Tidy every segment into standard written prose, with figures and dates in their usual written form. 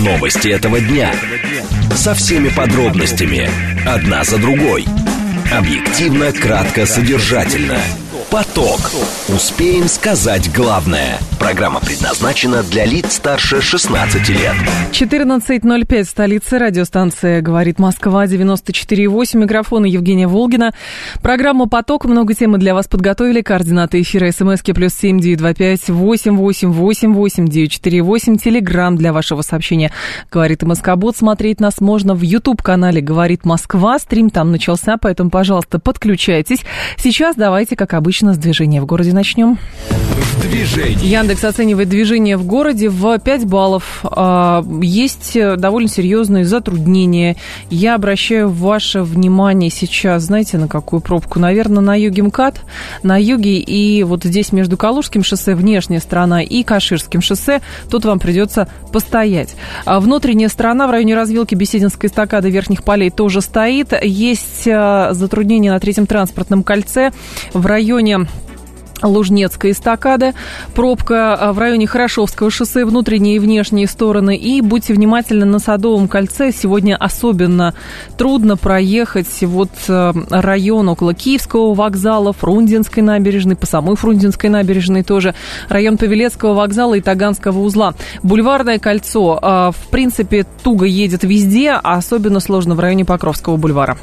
Новости этого дня. Со всеми подробностями. Одна за другой. Объективно, кратко, содержательно. Поток. Успеем сказать главное. Программа предназначена для лиц старше 16 лет. 14:05 в столице. Радиостанция «Говорит Москва», 94,8. Микрофон Евгения Волгина. Программа «Поток». Много темы для вас подготовили. Координаты эфира. СМСки +7 925 888 8948. Телеграм для вашего сообщения «Говорит Москобот». Смотреть нас можно в YouTube-канале «Говорит Москва». Стрим там начался, поэтому, пожалуйста, подключайтесь. Сейчас давайте, как обычно, с движения в городе начнем. Яндекс оценивает движение в городе в 5 баллов. Есть довольно серьезные затруднения. Я обращаю ваше внимание сейчас, знаете, на какую пробку? Наверное, на юге МКАД, на юге и вот здесь между Калужским шоссе, внешняя сторона, и Каширским шоссе. Тут вам придется постоять. Внутренняя сторона в районе развилки Бесединской эстакады Верхних Полей тоже стоит. Есть затруднения на Третьем транспортном кольце в районе Лужнецкая эстакада, пробка в районе Хорошевского шоссе, внутренние и внешние стороны. И будьте внимательны на Садовом кольце. Сегодня особенно трудно проехать вот район около Киевского вокзала, Фрунзенской набережной, по самой Фрунзенской набережной тоже, район Павелецкого вокзала и Таганского узла. Бульварное кольцо, в принципе, туго едет везде, а особенно сложно в районе Покровского бульвара.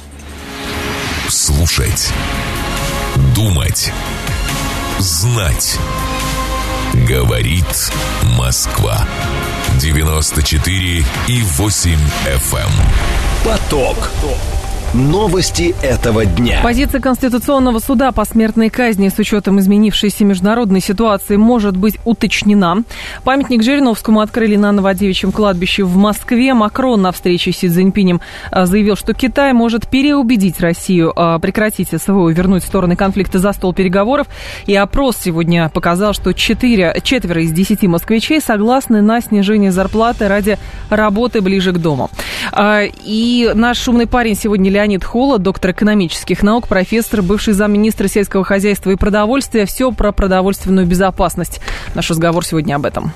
Слушать, думать, знать. Говорит Москва. 94,8 FM. Поток. Новости этого дня. Позиция Конституционного суда по смертной казни с учетом изменившейся международной ситуации может быть уточнена. Памятник Жириновскому открыли на Новодевичьем кладбище в Москве. Макрон на встрече с Си Цзиньпинем заявил, что Китай может переубедить Россию прекратить СВО и вернуть стороны конфликта за стол переговоров. И опрос сегодня показал, что четверо из 10 москвичей согласны на снижение зарплаты ради работы ближе к дому. И наш умный парень сегодня Леонид Холод, доктор экономических наук, профессор, бывший замминистра сельского хозяйства и продовольствия. Все про продовольственную безопасность. Наш разговор сегодня об этом.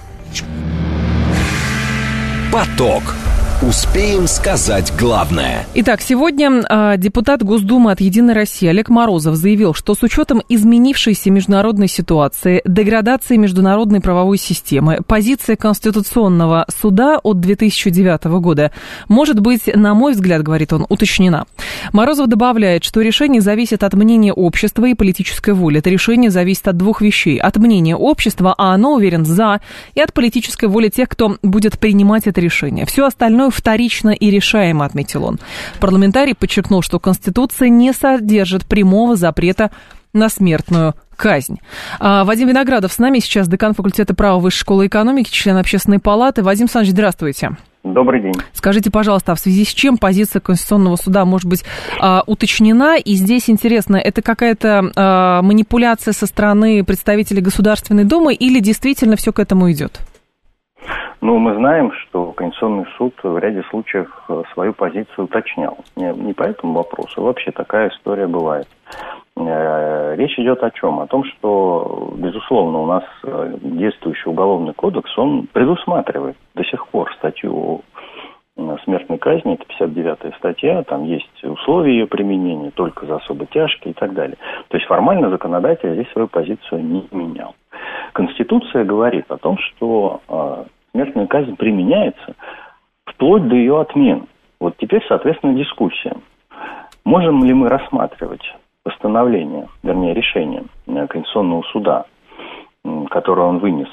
Поток. Успеем сказать главное. Итак, сегодня депутат Госдумы от «Единой России» Олег Морозов заявил, что с учетом изменившейся международной ситуации, деградации международной правовой системы, позиция Конституционного суда от 2009 года может быть, на мой взгляд, говорит он, уточнена. Морозов добавляет, что решение зависит от мнения общества и политической воли. Это решение зависит от двух вещей. От мнения общества, а оно, уверен, за, и от политической воли тех, кто будет принимать это решение. Все остальное вторично и решаемо, отметил он. Парламентарий подчеркнул, что Конституция не содержит прямого запрета на смертную казнь. Вадим Виноградов с нами сейчас, декан факультета права Высшей школы экономики, член Общественной палаты. Вадим Александрович, здравствуйте. Добрый день. Скажите, пожалуйста, а в связи с чем позиция Конституционного суда может быть уточнена? И здесь интересно, это какая-то манипуляция со стороны представителей Государственной Думы или действительно все к этому идет? Ну, мы знаем, что Конституционный суд в ряде случаев свою позицию уточнял. Не по этому вопросу, вообще такая история бывает. Речь идет о чем? О том, что, безусловно, у нас действующий уголовный кодекс, он предусматривает до сих пор статью смертной казни, это 59-я статья, там есть условия ее применения, только за особо тяжкие и так далее. То есть формально законодатель здесь свою позицию не менял. Конституция говорит о том, что смертная казнь применяется вплоть до ее отмены. Вот теперь, соответственно, дискуссия. Можем ли мы рассматривать постановление, вернее, решение Конституционного суда, которое он вынес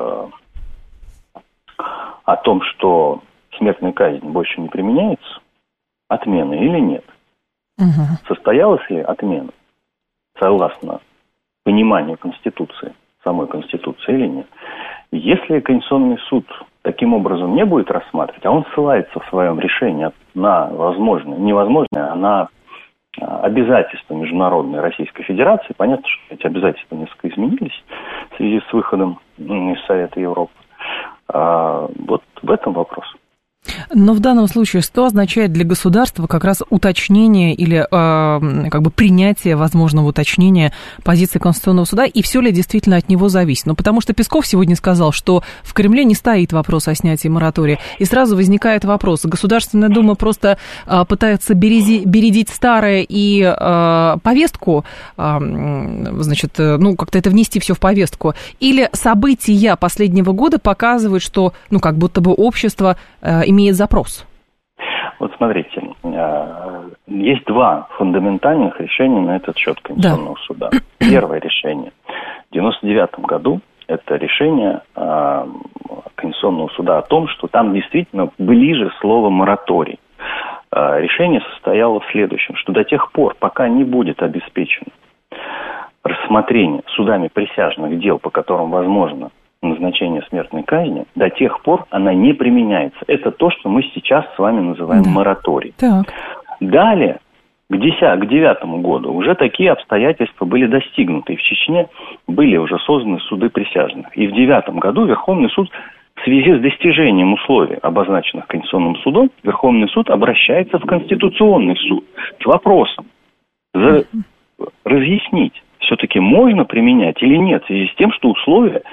о том, что смертная казнь больше не применяется, отмена или нет? Состоялась ли отмена, согласно пониманию Конституции, самой Конституции или нет? Если Конституционный суд таким образом не будет рассматривать, а он ссылается в своем решении на невозможное, а на обязательства международной Российской Федерации, понятно, что эти обязательства несколько изменились в связи с выходом из Совета Европы, вот в этом вопрос. Но в данном случае что означает для государства как раз уточнение или как бы принятие возможного уточнения позиции Конституционного суда, и все ли действительно от него зависит? Ну, потому что Песков сегодня сказал, что в Кремле не стоит вопрос о снятии моратория, и сразу возникает вопрос, Государственная Дума просто пытается бередить старое и повестку, значит, ну, как-то это внести все в повестку, или события последнего года показывают, что, ну, как будто бы общество имеет запрос? Вот смотрите, есть два фундаментальных решения на этот счет Конституционного суда. Первое решение в 1999 году – это решение Конституционного суда о том, что там действительно ближе слово «мораторий». Решение состояло в следующем, что до тех пор, пока не будет обеспечено рассмотрение судами присяжных дел, по которым возможно назначение смертной казни, до тех пор она не применяется. Это то, что мы сейчас с вами называем мораторий. Так. Далее, к 2009 году уже такие обстоятельства были достигнуты. И в Чечне были уже созданы суды присяжных. И в 2009 году Верховный суд в связи с достижением условий, обозначенных Конституционным судом, Верховный суд обращается в Конституционный суд с вопросом разъяснить, все-таки можно применять или нет, в связи с тем, что условия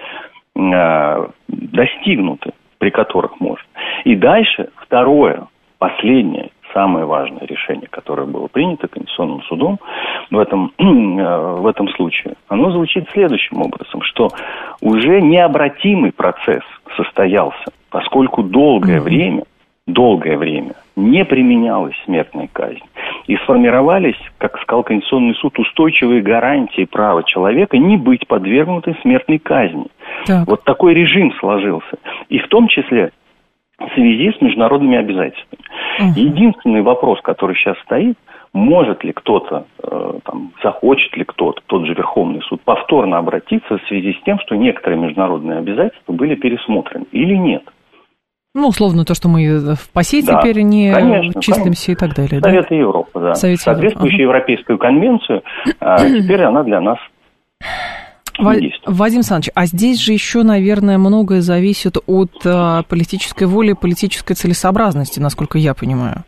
достигнуты, при которых можно. И дальше второе, последнее, самое важное решение, которое было принято Конституционным судом в этом случае, оно звучит следующим образом, что уже необратимый процесс состоялся, поскольку долгое время не применялась смертная казнь. И сформировались, как сказал Конституционный суд, устойчивые гарантии права человека не быть подвергнутым смертной казни. Так. Вот такой режим сложился. И в том числе в связи с международными обязательствами. Единственный вопрос, который сейчас стоит, может ли кто-то, захочет ли кто-то, тот же Верховный суд, повторно обратиться в связи с тем, что некоторые международные обязательства были пересмотрены или нет. Ну, условно, то, что мы в ПАСЕ теперь не числимся и так далее. Совет Европы, да. Соответствующую Европейскую конвенцию, теперь она для нас действует. Вадим Александрович, а здесь же еще, наверное, многое зависит от политической воли, политической целесообразности, насколько я понимаю.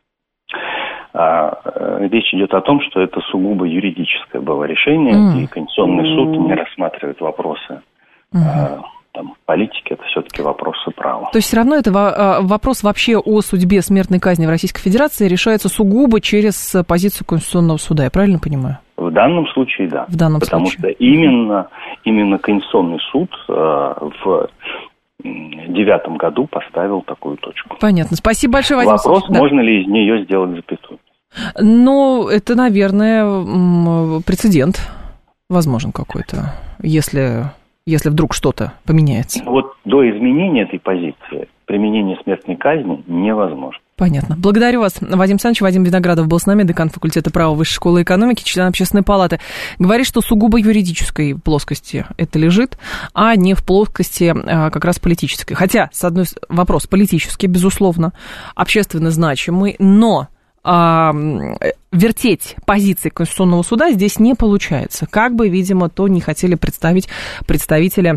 Речь идет о том, что это сугубо юридическое было решение, и Конституционный суд не рассматривает вопросы политики, это все-таки вопросы права. То есть все равно это вопрос вообще о судьбе смертной казни в Российской Федерации решается сугубо через позицию Конституционного суда, я правильно понимаю? В данном случае, да. Потому что именно Конституционный суд в 2009 году поставил такую точку. Понятно. Спасибо большое, Вадим. Вопрос, можно ли из нее сделать запятую? Ну, это, наверное, прецедент возможен какой-то, если вдруг что-то поменяется. Вот до изменения этой позиции применение смертной казни невозможно. Понятно. Благодарю вас, Вадим Александрович. Вадим Виноградов был с нами, декан факультета права Высшей школы экономики, член Общественной палаты. Говорит, что сугубо юридической плоскости это лежит, а не в плоскости как раз политической. Хотя, вопрос политический, безусловно, общественно значимый, но вертеть позиции Конституционного суда здесь не получается. Как бы, видимо, то не хотели представить представители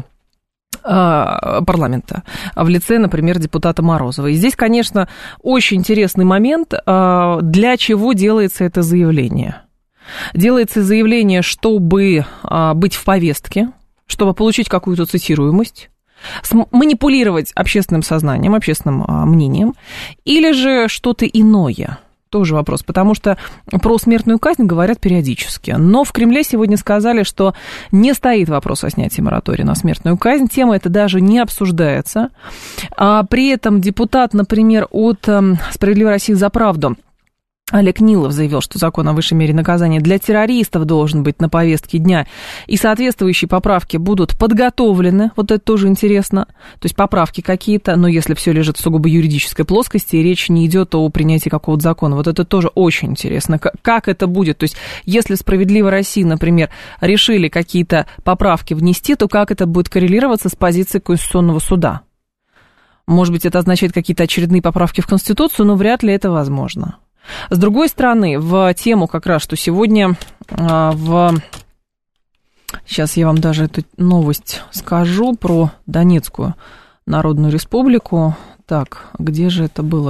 парламента в лице, например, депутата Морозова. И здесь, конечно, очень интересный момент, для чего делается это заявление. Делается заявление, чтобы быть в повестке, чтобы получить какую-то цитируемость, манипулировать общественным сознанием, общественным мнением, или же что-то иное. Тоже вопрос, потому что про смертную казнь говорят периодически. Но в Кремле сегодня сказали, что не стоит вопрос о снятии моратория на смертную казнь. Тема эта даже не обсуждается. При этом депутат, например, от «Справедливой России за правду» Олег Нилов заявил, что закон о высшей мере наказания для террористов должен быть на повестке дня, и соответствующие поправки будут подготовлены, вот это тоже интересно, то есть поправки какие-то, но если все лежит в сугубо юридической плоскости, и речь не идет о принятии какого-то закона, вот это тоже очень интересно, как это будет, то есть если «Справедливая Россия», например, решили какие-то поправки внести, то как это будет коррелироваться с позицией Конституционного суда? Может быть, это означает какие-то очередные поправки в Конституцию, но вряд ли это возможно. С другой стороны, в тему как раз, что сегодня сейчас я вам даже эту новость скажу про Донецкую Народную Республику. Так, где же это было?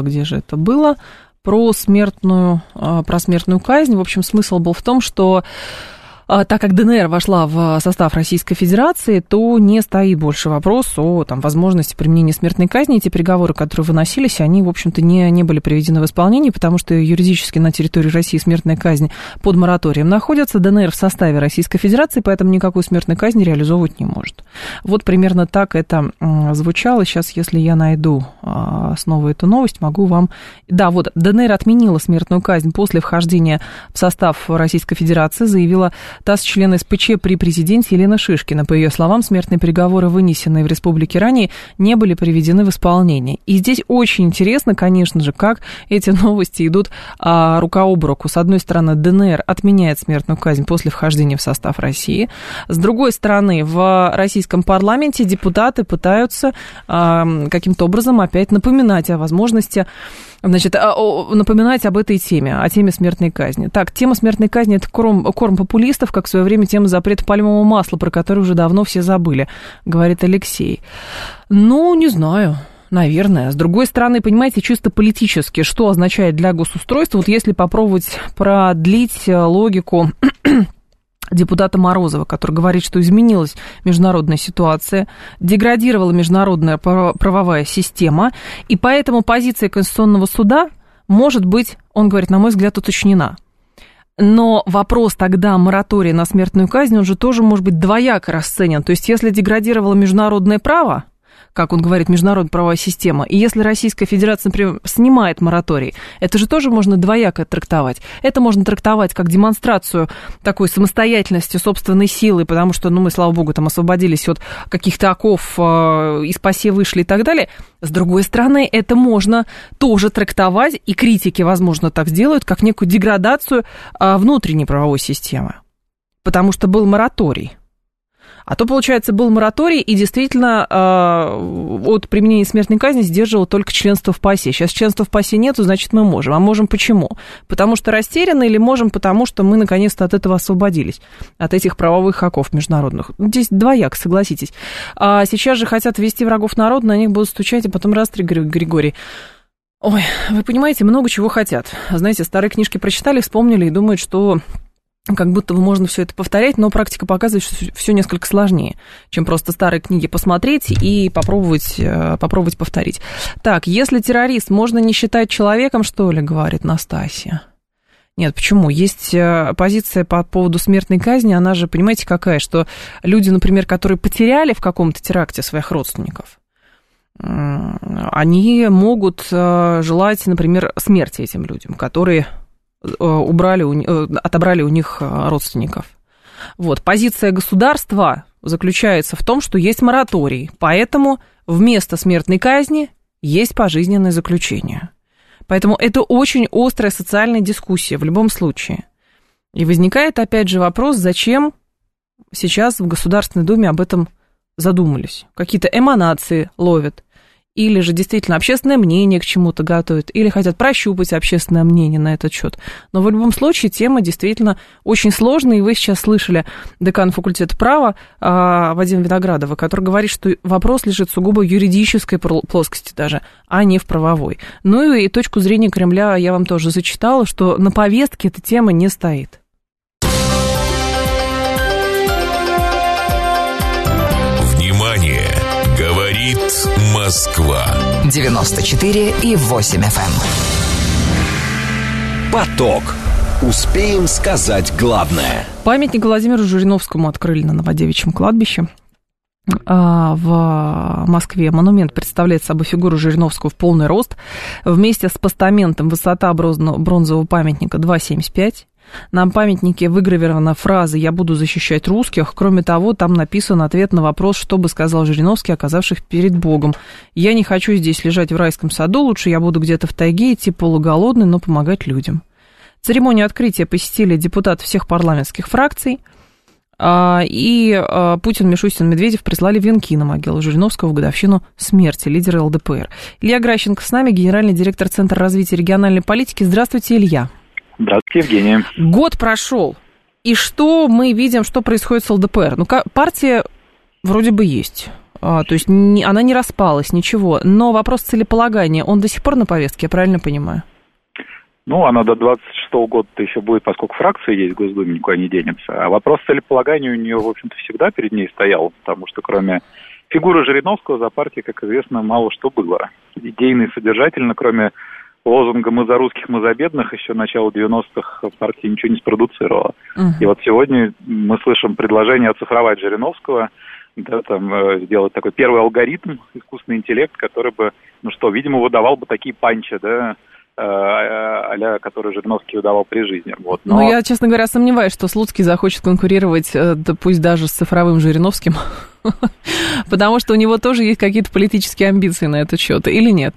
Про смертную казнь. В общем, смысл был в том, что так как ДНР вошла в состав Российской Федерации, то не стоит больше вопрос о возможности применения смертной казни. Эти приговоры, которые выносились, они, в общем-то, не были приведены в исполнение, потому что юридически на территории России смертная казнь под мораторием находится. ДНР в составе Российской Федерации, поэтому никакой смертной казни реализовывать не может. Вот примерно так это звучало. Сейчас, если я найду снова эту новость, могу вам... Да, вот, ДНР отменила смертную казнь после вхождения в состав Российской Федерации, заявила ТАСС-член СПЧ при президенте Елена Шишкина. По ее словам, смертные приговоры, вынесенные в республике ранее, не были приведены в исполнение. И здесь очень интересно, конечно же, как эти новости идут рука об руку. С одной стороны, ДНР отменяет смертную казнь после вхождения в состав России. С другой стороны, в российском парламенте депутаты пытаются каким-то образом опять напоминать о возможности... напоминать об этой теме, о теме смертной казни. Так, тема смертной казни – это корм популистов, как в свое время тема запрета пальмового масла, про который уже давно все забыли, говорит Алексей. Не знаю, наверное. С другой стороны, понимаете, чисто политически, что означает для госустройства, вот если попробовать продлить логику депутата Морозова, который говорит, что изменилась международная ситуация, деградировала международная правовая система, и поэтому позиция Конституционного суда может быть, он говорит, на мой взгляд, уточнена. Но вопрос тогда моратория на смертную казнь, он же тоже может быть двояко расценен. То есть, если деградировало международное право, как он говорит, международная правовая система, и если Российская Федерация, например, снимает мораторий, это же тоже можно двояко трактовать. Это можно трактовать как демонстрацию такой самостоятельности, собственной силы, потому что, мы, слава богу, там освободились от каких-то оков, из ПАСЕ вышли и так далее. С другой стороны, это можно тоже трактовать, и критики, возможно, так сделают, как некую деградацию внутренней правовой системы, потому что был мораторий. А то, получается, был мораторий, и действительно от применения смертной казни сдерживало только членство в ПАСЕ. Сейчас членства в ПАСЕ нету, значит, мы можем. А можем почему? Потому что растеряны, или можем потому, что мы наконец-то от этого освободились, от этих правовых оков международных. Здесь двояк, согласитесь. А сейчас же хотят ввести врагов народа, на них будут стучать, и потом раз, Григорий. Ой, вы понимаете, много чего хотят. Знаете, старые книжки прочитали, вспомнили и думают, что... как будто бы можно все это повторять, но практика показывает, что все несколько сложнее, чем просто старые книги посмотреть и попробовать повторить. Так, если террорист можно не считать человеком, что ли, говорит Настасья. Нет, почему? Есть позиция по поводу смертной казни, она же, понимаете, какая, что люди, например, которые потеряли в каком-то теракте своих родственников, они могут желать, например, смерти этим людям, которые... отобрали у них родственников. Вот. Позиция государства заключается в том, что есть мораторий, поэтому вместо смертной казни есть пожизненное заключение. Поэтому это очень острая социальная дискуссия в любом случае. И возникает опять же вопрос, зачем сейчас в Государственной Думе об этом задумались. Какие-то эманации ловят. Или же действительно общественное мнение к чему-то готовят, или хотят прощупать общественное мнение на этот счет. Но в любом случае тема действительно очень сложная, и вы сейчас слышали декана факультета права Вадима Виноградова, который говорит, что вопрос лежит сугубо в юридической плоскости даже, а не в правовой. Ну и точку зрения Кремля я вам тоже зачитала, что на повестке эта тема не стоит. Внимание! Говорит Москва. 94,8 FM. Поток. Успеем сказать главное. Памятник Владимиру Жириновскому открыли на Новодевичьем кладбище в Москве. Монумент представляет собой фигуру Жириновского в полный рост. Вместе с постаментом высота бронзового памятника 2,75. На памятнике выгравирована фраза «Я буду защищать русских». Кроме того, там написан ответ на вопрос, что бы сказал Жириновский, оказавшись перед Богом. «Я не хочу здесь лежать в райском саду, лучше я буду где-то в тайге, идти полуголодный, но помогать людям». Церемонию открытия посетили депутаты всех парламентских фракций. И Путин, Мишустин, Медведев прислали венки на могилу Жириновского в годовщину смерти лидера ЛДПР. Илья Гращенко с нами, генеральный директор Центра развития региональной политики. Здравствуйте, Илья. Здравствуйте, Евгения. Год прошел, и что мы видим, что происходит с ЛДПР? Партия вроде бы есть. То есть она не распалась, ничего. Но вопрос целеполагания, он до сих пор на повестке, я правильно понимаю? Ну, она до 26-го года-то еще будет, поскольку фракция есть в Госдуме, никуда не денется. А вопрос целеполагания у нее, в общем-то, всегда перед ней стоял, потому что кроме фигуры Жириновского за партией, как известно, мало что было. Идейно и содержательно, кроме лозунга «Мы за русских, мы за бедных», еще начало 90-х партия ничего не спродуцировала. И вот сегодня мы слышим предложение оцифровать Жириновского, да, там, сделать такой первый алгоритм, искусственный интеллект, который бы, видимо, выдавал бы такие панчи, да, а-ля, который Жириновский выдавал при жизни. Вот. Но я, честно говоря, сомневаюсь, что Слуцкий захочет конкурировать, да пусть даже с цифровым Жириновским, потому что у него тоже есть какие-то политические амбиции на этот счет, или нет?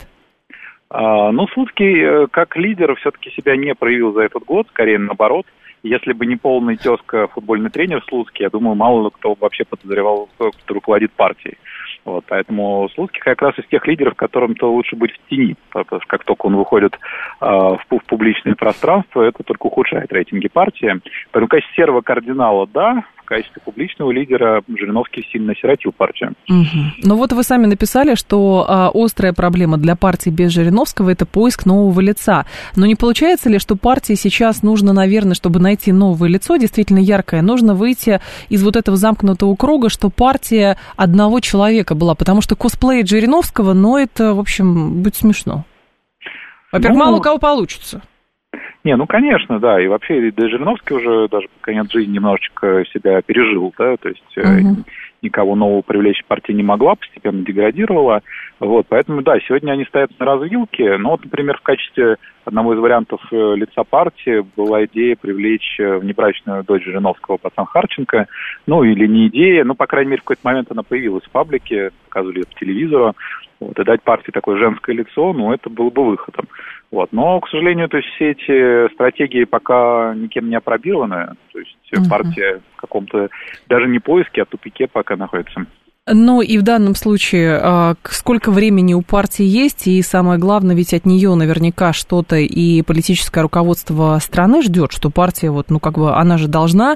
Слуцкий как лидер все-таки себя не проявил за этот год, скорее наоборот. Если бы не полный тезка футбольный тренер Слуцкий, я думаю, мало кто вообще подозревал, кто руководит партией. Вот, поэтому Слуцкий как раз из тех лидеров, которым-то лучше быть в тени, потому что как только он выходит в публичное пространство, это только ухудшает рейтинги партии. Поэтому в качестве серого кардинала, да, в качестве публичного лидера Жириновский сильно осиротил партию. Ну вот вы сами написали, что острая проблема для партии без Жириновского – это поиск нового лица. Но не получается ли, что партии сейчас нужно, наверное, чтобы найти новое лицо, действительно яркое, нужно выйти из вот этого замкнутого круга, что партия одного человека была, потому что косплей Жириновского, это, в общем, будет смешно. Во-первых, мало у кого получится. Конечно, да, и вообще Жириновский уже даже под конец жизни немножечко себя пережил, да, то есть никого нового привлечь партия не могла, постепенно деградировала, вот, поэтому, да, сегодня они стоят на развилке, но, вот, например, в качестве одного из вариантов лица партии была идея привлечь внебрачную дочь Жириновского, пацан Харченко, или не идея, по крайней мере, в какой-то момент она появилась в паблике, показывали ее по телевизору, вот, и дать партии такое женское лицо, это было бы выходом. Вот. Но, к сожалению, то есть все эти стратегии пока никем не опробированы. То есть партия в каком-то, даже не поиске, а тупике пока находится. И в данном случае сколько времени у партии есть, и самое главное, ведь от нее наверняка что-то и политическое руководство страны ждет, что партия, она же должна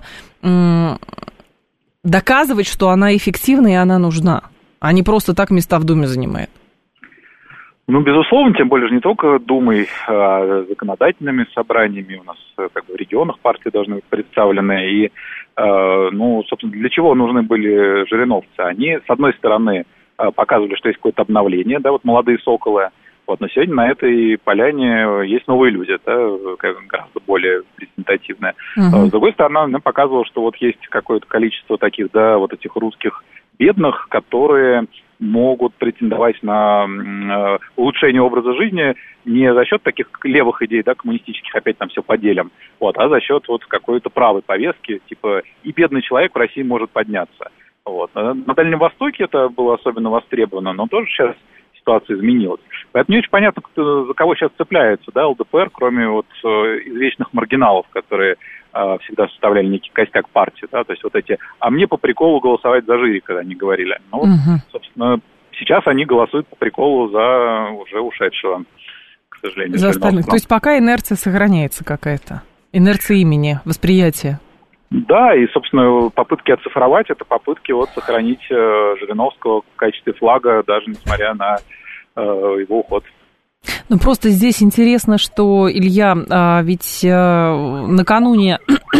доказывать, что она эффективна и она нужна, а не просто так места в Думе занимает. Безусловно, тем более же не только Думой, а законодательными собраниями. У нас в регионах партии должны быть представлены. И, собственно, для чего нужны были жириновцы? Они, с одной стороны, показывали, что есть какое-то обновление, да, вот молодые соколы. Вот, но сегодня на этой поляне есть новые люди, да, гораздо более презентативные. С другой стороны, она показывала, что вот есть какое-то количество таких, да, вот этих русских бедных, которые могут претендовать на улучшение образа жизни не за счет таких левых идей, да, коммунистических, опять там все поделим, а за счет какой-то правой повестки, типа и бедный человек в России может подняться. Вот. На Дальнем Востоке это было особенно востребовано, но тоже сейчас ситуация изменилась. Поэтому не очень понятно, за кого сейчас цепляется, да, ЛДПР, кроме извечных маргиналов, которые всегда составляли некий костяк партии, да, то есть эти, а мне по приколу голосовать за Жирика, они говорили. Собственно, сейчас они голосуют по приколу за уже ушедшего, к сожалению. За остальных. То есть пока инерция сохраняется какая-то, инерция имени, восприятия. Да, и, собственно, попытки оцифровать, это попытки сохранить Жириновского в качестве флага, даже несмотря на его уход. Просто здесь интересно, что, Илья, ведь накануне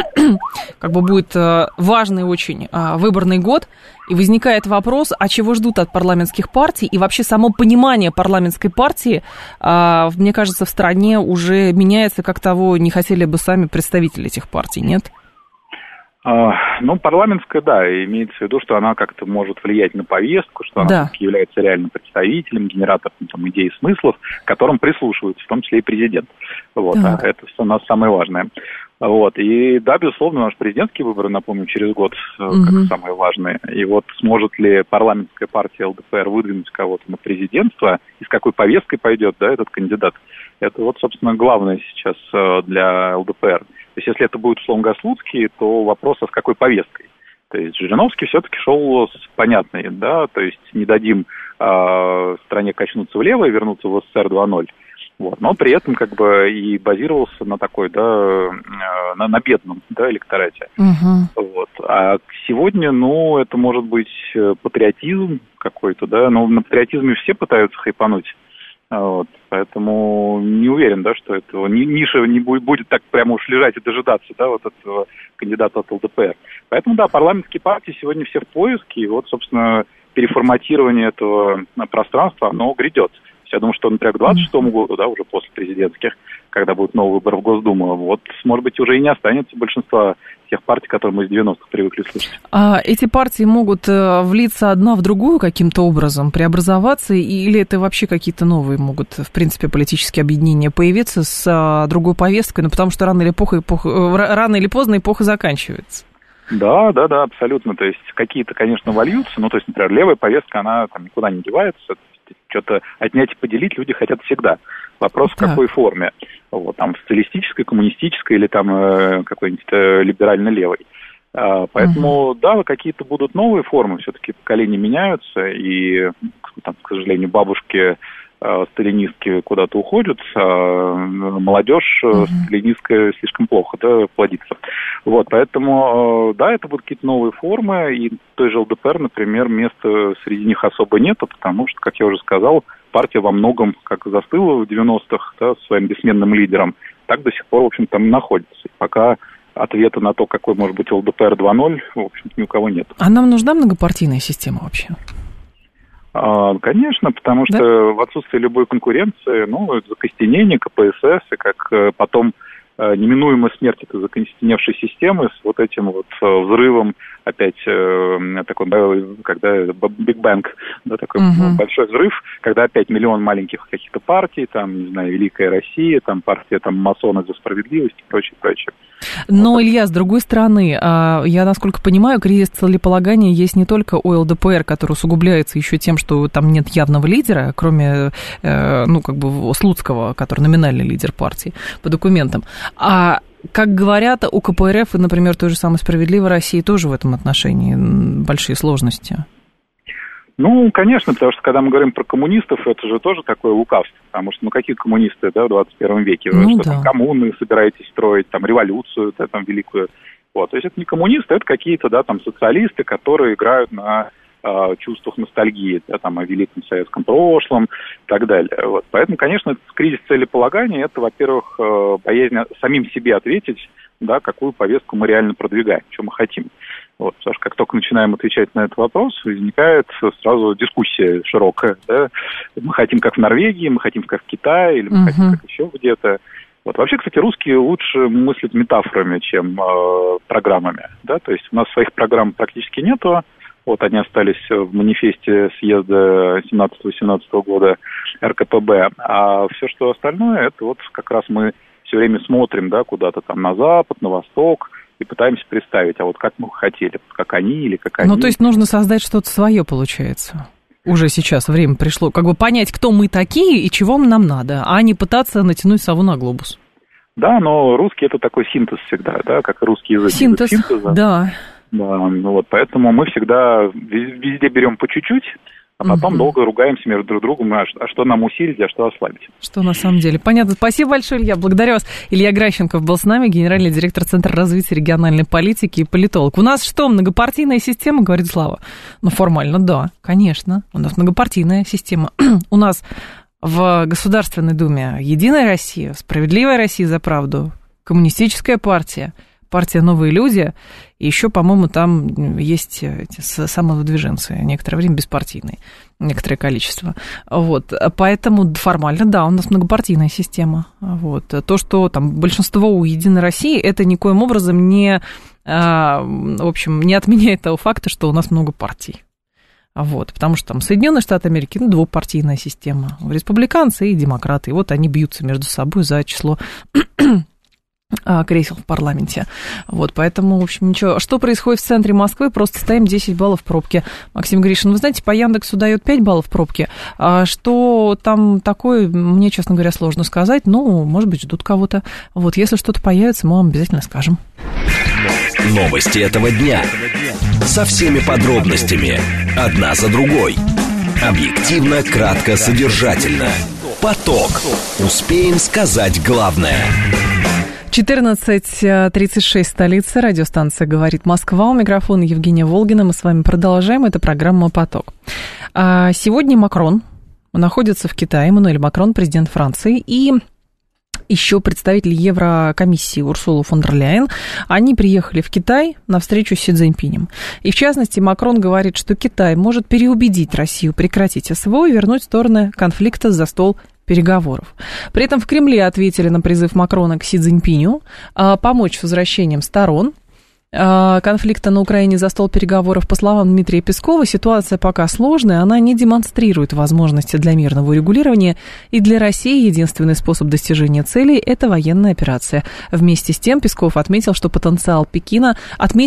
будет важный очень выборный год, и возникает вопрос, а чего ждут от парламентских партий, и вообще само понимание парламентской партии, мне кажется, в стране уже меняется, как того не хотели бы сами представители этих партий, нет? Парламентская, да, имеется в виду, что она как-то может влиять на повестку, что она является реальным представителем, генератором идей и смыслов, к которым прислушивается, в том числе и президент. Вот, это у нас самое важное. Вот, и да, безусловно, наш президентские выборы, напомню, через год, как самые важные. И сможет ли парламентская партия ЛДПР выдвинуть кого-то на президентство, и с какой повесткой пойдет, да, этот кандидат, это собственно, главное сейчас для ЛДПР. То есть, если это будет, условно говоря, Слуцкий, то вопрос, а с какой повесткой? То есть, Жириновский все-таки шел с понятной, да, то есть, не дадим стране качнуться влево и вернуться в СССР 2.0. Вот. Но при этом как бы и базировался на такой, да, на бедном, да, электорате. Вот. А сегодня, ну, это может быть патриотизм какой-то, да, но на патриотизме все пытаются хайпануть. Вот. Поэтому не уверен, да, что этого ниша не будет так прямо уж лежать и дожидаться, да, вот этого кандидата от ЛДПР. Поэтому, да, парламентские партии сегодня все в поиске, и вот, собственно, переформатирование этого пространства, оно грядет. Я думаю, что, например, к 2026 году, да, уже после президентских, когда будут новые выборы в Госдуму, вот, может быть, уже и не останется большинства тех партий, которые мы с 90-х привыкли слышать. А эти партии могут влиться одна в другую каким-то образом, преобразоваться, или это вообще какие-то новые могут, в принципе, политические объединения появиться с другой повесткой, ну, потому что рано или поздно эпоха заканчивается? Да, абсолютно. То есть какие-то, конечно, вольются, ну, то есть, например, левая повестка, она там никуда не девается. Что-то отнять и поделить люди хотят всегда. Вопрос в какой форме. Вот, там, социалистической, коммунистической или там какой-нибудь либерально-левой. Поэтому, да, какие-то будут новые формы. Все-таки поколения меняются, и, там, к сожалению, бабушки сталинистки куда-то уходят, а молодежь сталинистская слишком плохо, да, плодится. Вот, поэтому, да, это будут какие-то новые формы, и той же ЛДПР, например, места среди них особо нет, потому что, как я уже сказал, партия во многом как застыла в 90-х, да, своим бессменным лидером, так до сих пор, в общем, там находится. И пока ответа на то, какой может быть ЛДПР 2.0, в общем-то, ни у кого нет. А нам нужна многопартийная система вообще? Конечно, потому что в отсутствии любой конкуренции, ну, закостенение, КПСС, и как потом неминуемая смерть этой закостеневшей системы с вот этим вот взрывом, опять такой, когда Big Bang, да, такой большой взрыв, когда опять миллион маленьких каких-то партий, там, не знаю, Великая Россия, там партия там масоны за справедливость и прочее. Но, Илья, с другой стороны, я, насколько понимаю, кризис целеполагания есть не только у ЛДПР, который усугубляется еще тем, что там нет явного лидера, кроме, ну, как бы, Слуцкого, который номинальный лидер партии по документам. А, как говорят, у КПРФ и, например, той же самой «Справедливой России» тоже в этом отношении большие сложности. Ну, конечно, потому что, когда мы говорим про коммунистов, это же тоже такое лукавство, потому что, ну, какие коммунисты, да, в 21 веке? Вы что, там, коммуны собираетесь строить, там, революцию, да, там, великую, вот, то есть это не коммунисты, это какие-то, да, там, социалисты, которые играют на чувствах ностальгии, да, там, о великом советском прошлом и так далее, вот, поэтому, конечно, кризис целеполагания, это, во-первых, боязнь самим себе ответить, да, какую повестку мы реально продвигаем, что мы хотим. Вот, потому что как только начинаем отвечать на этот вопрос, возникает сразу дискуссия широкая. Да? Мы хотим как в Норвегии, мы хотим как в Китае, или мы хотим как еще где-то. Вот. Вообще, кстати, русские лучше мыслят метафорами, чем программами. Да? То есть у нас своих программ практически нету. Вот они остались в манифесте съезда 17-18 года РКПБ. А все, что остальное, это вот как раз мы все время смотрим, да, куда-то там на запад, на восток, и пытаемся представить, а вот как мы хотели, как они или как они. Ну, то есть нужно создать что-то свое, получается. Уже сейчас время пришло, как бы понять, кто мы такие и чего нам надо, а не пытаться натянуть сову на глобус. Да, но русский это такой синтез всегда, да, как русский язык. Синтез, да. Да, ну вот, поэтому мы всегда везде берем по чуть-чуть, а потом долго ругаемся между друг другом, а что нам усилить, а что ослабить. Что на самом деле. Понятно. Спасибо большое, Илья. Благодарю вас. Илья Гращенков был с нами, генеральный директор Центра развития региональной политики и политолог. У нас что, многопартийная система, говорит Слава? Ну, формально, да, конечно. У нас многопартийная система. У нас в Государственной Думе Единая Россия, Справедливая Россия за правду, Коммунистическая партия, партия «Новые люди», и еще, по-моему, там есть эти самовыдвиженцы, некоторое время беспартийные, некоторое количество. Вот, поэтому формально, да, у нас многопартийная система. Вот. То, что там большинство у «Единой России», это никоим образом не, в общем, не отменяет того факта, что у нас много партий. Вот, потому что там Соединенные Штаты Америки, ну, двухпартийная система, республиканцы и демократы, и вот они бьются между собой за число кресел в парламенте. Вот, поэтому, в общем, ничего. Что происходит в центре Москвы? Просто стоим 10 баллов в пробке. Максим Гришин, вы знаете, по Яндексу дает 5 баллов в пробке. А что там такое, мне, честно говоря, сложно сказать. Ну, может быть, ждут кого-то. Вот, если что-то появится, мы вам обязательно скажем. Новости этого дня. Со всеми подробностями. Одна за другой. Объективно, кратко, содержательно. Поток. Успеем сказать главное. 14:36, столица, радиостанция «Говорит Москва». У микрофона Евгения Волгина. Мы с вами продолжаем. Это программа «Поток». Сегодня Макрон находится в Китае. Эммануэль Макрон, президент Франции, и еще представитель Еврокомиссии Урсула фон дер Ляйен. Они приехали в Китай на встречу с Си Цзиньпинем. И, в частности, Макрон говорит, что Китай может переубедить Россию прекратить СВО и вернуть стороны конфликта за стол переговоров. При этом в Кремле ответили на призыв Макрона к Си Цзиньпиню помочь с возвращением сторон конфликта на Украине за стол переговоров. По словам Дмитрия Пескова, ситуация пока сложная, она не демонстрирует возможности для мирного урегулирования, и для России единственный способ достижения целей – это военная операция. Вместе с тем Песков отметил потенциал Пекина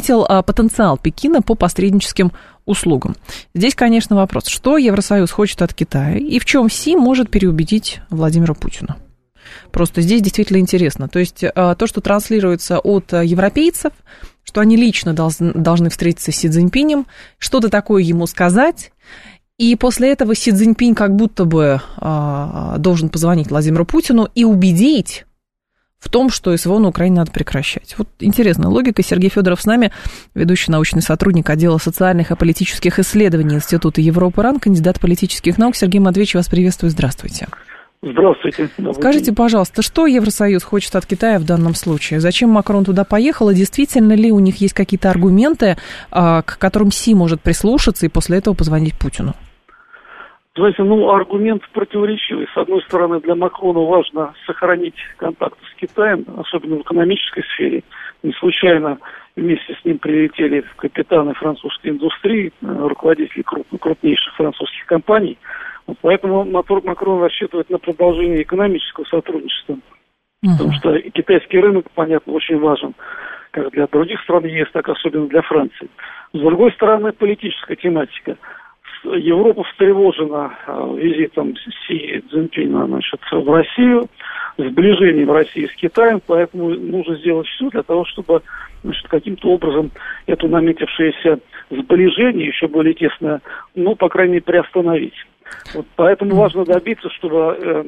по посредническим услугам. Здесь, конечно, вопрос, что Евросоюз хочет от Китая и в чем Си может переубедить Владимира Путина. Просто здесь действительно интересно. То есть то, что транслируется от европейцев, что они лично должны встретиться с Си Цзиньпинем, что-то такое ему сказать, и после этого Си Цзиньпинь как будто бы должен позвонить Владимиру Путину и убедить в том, что СВО на Украине надо прекращать. Вот интересная логика. Сергей Федоров с нами, ведущий научный сотрудник отдела социальных и политических исследований Института Европы РАН, кандидат политических наук. Сергей Матвеевич, вас приветствую. Здравствуйте. Здравствуйте. Скажите, пожалуйста, что Евросоюз хочет от Китая в данном случае? Зачем Макрон туда поехал? И действительно ли у них есть какие-то аргументы, к которым Си может прислушаться и после этого позвонить Путину? Знаете, аргумент противоречивый. С одной стороны, для Макрона важно сохранить контакты с Китаем, особенно в экономической сфере. Не случайно вместе с ним прилетели капитаны французской индустрии, руководители крупнейших французских компаний. Поэтому Макрон рассчитывает на продолжение экономического сотрудничества. Потому что китайский рынок, понятно, очень важен как для других стран ЕС, так особенно для Франции. С другой стороны, политическая тематика. Европа встревожена визитом Си Цзиньпина в Россию, сближением России с Китаем, поэтому нужно сделать все для того, чтобы каким-то образом это наметившееся сближение, еще более тесное, по крайней мере, приостановить. Поэтому важно добиться, чтобы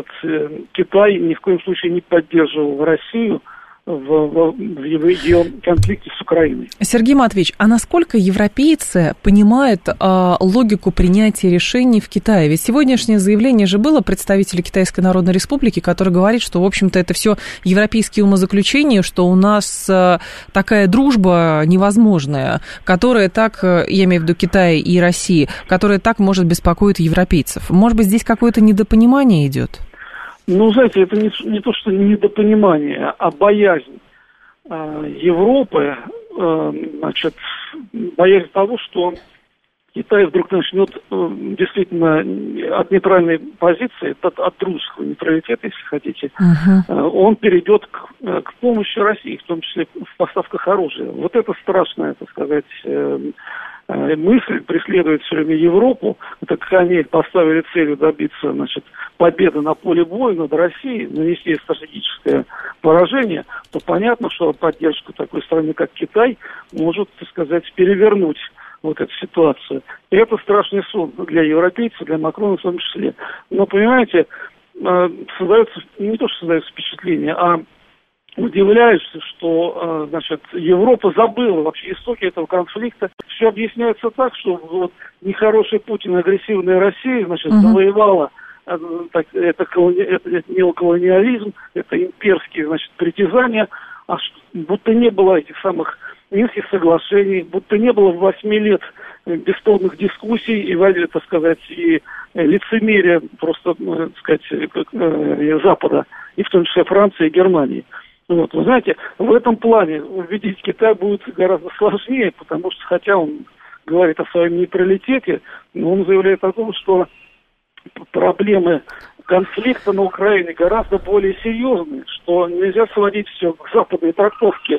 Китай ни в коем случае не поддерживал Россию в ее конфликте с Украиной. Сергей Матвеевич, а насколько европейцы понимают логику принятия решений в Китае? Ведь сегодняшнее заявление же было представителя Китайской Народной Республики, который говорит, что, в общем-то, это все европейские умозаключения, что у нас такая дружба невозможная, которая так, я имею в виду Китай и Россия, которая так может беспокоить европейцев. Может быть, здесь какое-то недопонимание идет? Знаете, это не то, что недопонимание, а боязнь Европы, боязнь того, что Китай вдруг начнет действительно от нейтральной позиции, от дружеского нейтралитета, если хотите, он перейдет к помощи России, в том числе в поставках оружия. Вот это страшная, так сказать, мысль преследует все время Европу, так как они поставили целью добиться, победы на поле боя над Россией, нанести стратегическое поражение, то понятно, что поддержка такой страны, как Китай, может, так сказать, перевернуть эту ситуацию. И это страшный сон для европейцев, для Макрона в том числе. Но, понимаете, создается, не то, что создается впечатление, а удивляешься, что, Европа забыла вообще истоки этого конфликта. Все объясняется так, что нехороший Путин, агрессивная Россия, завоевала, это неоколониализм, это имперские, притязания, будто не было этих самых Минских соглашений, будто не было 8 лет бесплодных дискуссий и, так сказать, и лицемерия просто, Запада, и в том числе Франции и Германии. Вы знаете, в этом плане убедить Китай будет гораздо сложнее, потому что, хотя он говорит о своем нейтралитете, но он заявляет о том, что проблемы конфликта на Украине гораздо более серьезные, что нельзя сводить все к западной трактовке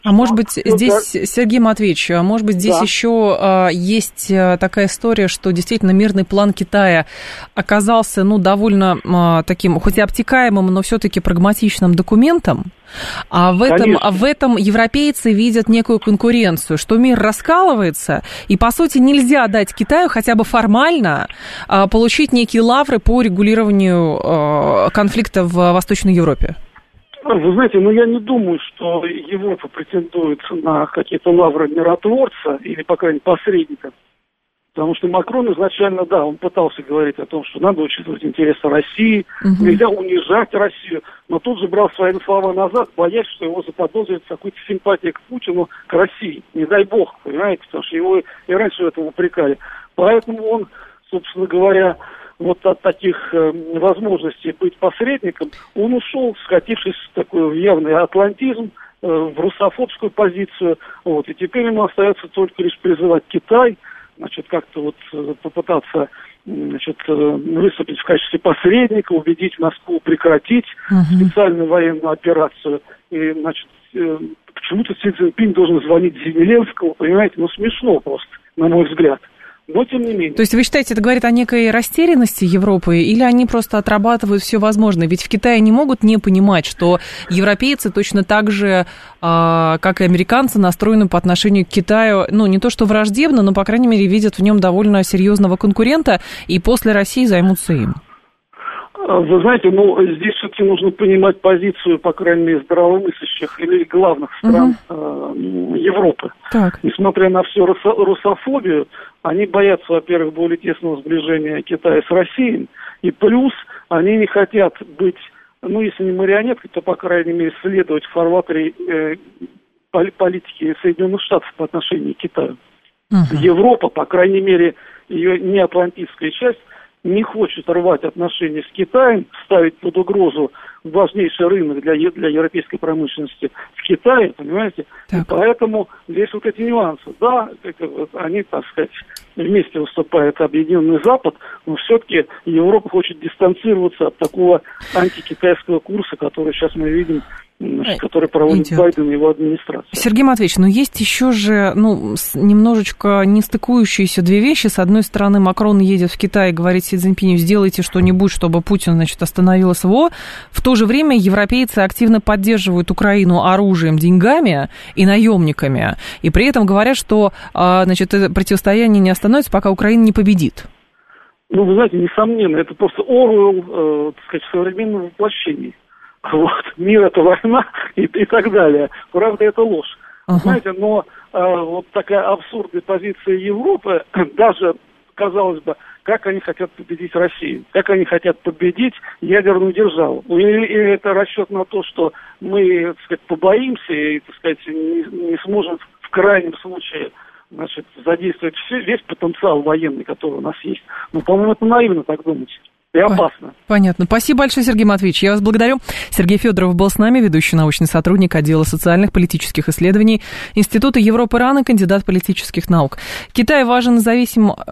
А может быть, здесь, Сергей Матвеевич, может быть, здесь еще есть такая история, что действительно мирный план Китая оказался, довольно таким, хоть и обтекаемым, но все-таки прагматичным документом. А в этом европейцы видят некую конкуренцию, что мир раскалывается, и, по сути, нельзя дать Китаю хотя бы формально получить некие лавры по регулированию конфликта в Восточной Европе. Вы знаете, я не думаю, что Европа претендует на какие-то лавры миротворца или, по крайней мере, посредника. Потому что Макрон изначально, он пытался говорить о том, что надо учитывать интересы России, нельзя унижать Россию, но тут же брал свои слова назад, боясь, что его заподозрят в какой-то симпатии к Путину, к России. Не дай бог, понимаете, потому что его и раньше в этом упрекали. Поэтому он, собственно говоря, вот от таких возможностей быть посредником, он ушел, скатившись в такой явный атлантизм, в русофобскую позицию, и теперь ему остается только лишь призывать Китай, как-то попытаться, выступить в качестве посредника, убедить Москву прекратить специальную военную операцию. И, почему-то Си Цзиньпин должен звонить Зеленскому, понимаете, смешно просто, на мой взгляд. Но тем не менее. То есть вы считаете, это говорит о некой растерянности Европы, или они просто отрабатывают все возможное? Ведь в Китае не могут не понимать, что европейцы точно так же, как и американцы, настроены по отношению к Китаю, не то что враждебно, но, по крайней мере, видят в нем довольно серьезного конкурента, и после России займутся им. Вы знаете, здесь все-таки нужно понимать позицию, по крайней мере, здравомыслящих или главных стран Европы. Так. Несмотря на всю русофобию, они боятся, во-первых, более тесного сближения Китая с Россией, и плюс они не хотят быть, если не марионеткой, то, по крайней мере, следовать в фарватере политики Соединенных Штатов по отношению к Китаю. Европа, по крайней мере, ее неатлантическая часть, не хочет рвать отношения с Китаем, ставить под угрозу важнейший рынок для европейской промышленности в Китае, понимаете? Так. И поэтому здесь эти нюансы. Да, они, так сказать, вместе выступает Объединенный Запад, но все-таки Европа хочет дистанцироваться от такого антикитайского курса, который сейчас мы видим, который проводит Байден и его администрация. Сергей Матвеевич, есть еще же, немножечко не стыкующиеся две вещи. С одной стороны, Макрон едет в Китай и говорит Си Цзиньпиню: сделайте что-нибудь, чтобы Путин, остановил СВО. В то же время европейцы активно поддерживают Украину оружием, деньгами и наемниками. И при этом говорят, что, это противостояние не остановится, пока Украина не победит. Вы знаете, несомненно, это просто Оруэлл, в современном воплощении. Мир — это война и так далее. Правда, это ложь. Знаете, но такая абсурдная позиция Европы, даже, казалось бы, как они хотят победить Россию, как они хотят победить ядерную державу. Или это расчет на то, что мы, побоимся и, не сможем в крайнем случае, задействовать весь потенциал военный, который у нас есть. По-моему, это наивно так думать. И опасно. Понятно. Спасибо большое, Сергей Матвеевич. Я вас благодарю. Сергей Федоров был с нами, ведущий научный сотрудник отдела социальных политических исследований Института Европы РАН, кандидат политических наук. Китай важен зависим от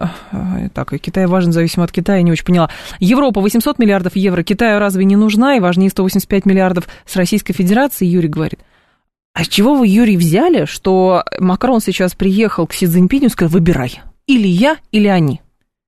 Китая, я не очень поняла. Европа 800 миллиардов евро. Китаю разве не нужна? И важнее 185 миллиардов с Российской Федерацией, Юрий говорит. А с чего вы, Юрий, взяли, что Макрон сейчас приехал к Си Цзиньпиню и сказал: выбирай, или я, или они?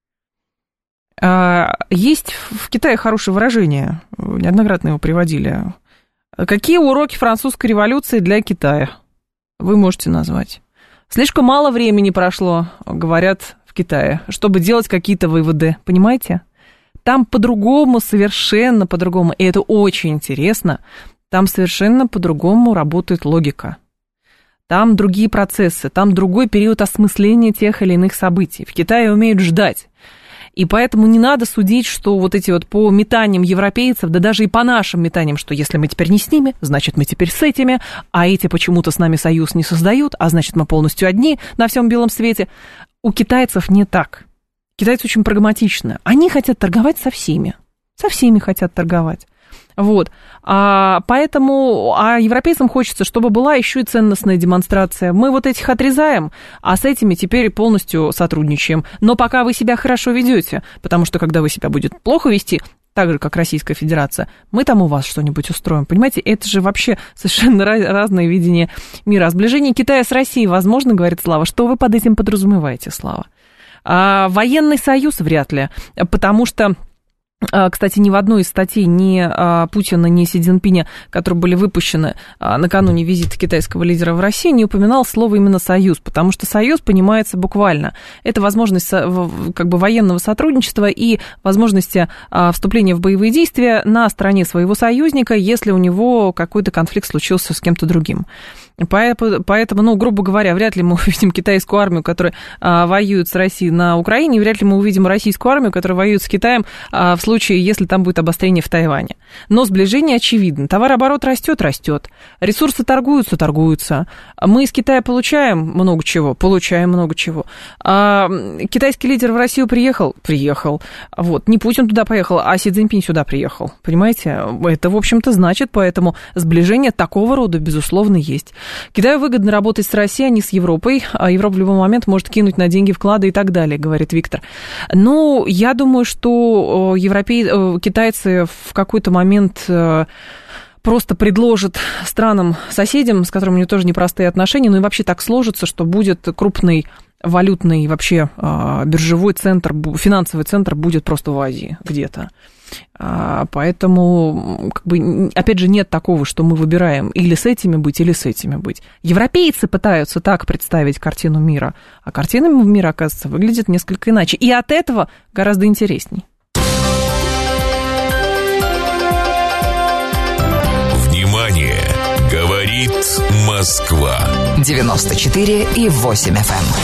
Есть в Китае хорошее выражение, неоднократно его приводили. Какие уроки французской революции для Китая? Вы можете назвать. Слишком мало времени прошло, говорят в Китае, чтобы делать какие-то выводы, понимаете? Там по-другому, совершенно по-другому, и это очень интересно, там совершенно по-другому работает логика. Там другие процессы, там другой период осмысления тех или иных событий. В Китае умеют ждать. И поэтому не надо судить, что по метаниям европейцев, да даже и по нашим метаниям, что если мы теперь не с ними, значит мы теперь с этими, а эти почему-то с нами союз не создают, а значит мы полностью одни на всем белом свете. У китайцев не так. Китайцы очень прагматичны. Они хотят торговать со всеми. Со всеми хотят торговать. Поэтому европейцам хочется, чтобы была еще и ценностная демонстрация. Мы этих отрезаем, а с этими теперь полностью сотрудничаем. Но пока вы себя хорошо ведете, потому что когда вы себя будете плохо вести, так же, как Российская Федерация, мы там у вас что-нибудь устроим. Понимаете, это же вообще совершенно разное видение мира. О сближении Китая с Россией возможно, говорит Слава. Что вы под этим подразумеваете, Слава? Военный союз вряд ли, потому что... Кстати, ни в одной из статей ни Путина, ни Си Цзиньпиня, которые были выпущены накануне визита китайского лидера в Россию, не упоминал слово именно «союз», потому что «союз» понимается буквально. Это возможность как бы военного сотрудничества и возможности вступления в боевые действия на стороне своего союзника, если у него какой-то конфликт случился с кем-то другим. Поэтому, ну, грубо говоря, вряд ли мы увидим китайскую армию, которая воюет с Россией на Украине, и вряд ли мы увидим российскую армию, которая воюет с Китаем в случае, если там будет обострение в Тайване. Но сближение очевидно. Товарооборот растет. Ресурсы торгуются. Мы из Китая получаем много чего. Китайский лидер в Россию приехал. Вот. Не Путин туда поехал, а Си Цзиньпинь сюда приехал. Понимаете? Это, в общем-то, значит, поэтому сближение такого рода, безусловно, есть. Китаю выгодно работать с Россией, а не с Европой. А Европа в любой момент может кинуть на деньги вклады и так далее, говорит Виктор. Ну, я думаю, что китайцы в какой-то момент просто предложат странам-соседям, с которыми у них тоже непростые отношения, ну и вообще так сложится, что будет крупный валютный вообще биржевой центр, финансовый центр будет просто в Азии где-то. Поэтому, как бы, опять же, нет такого, что мы выбираем или с этими быть, или с этими быть. Европейцы пытаются так представить картину мира, а картина мира, оказывается, выглядит несколько иначе. И от этого гораздо интересней. Внимание! Говорит Москва. 94,8 FM.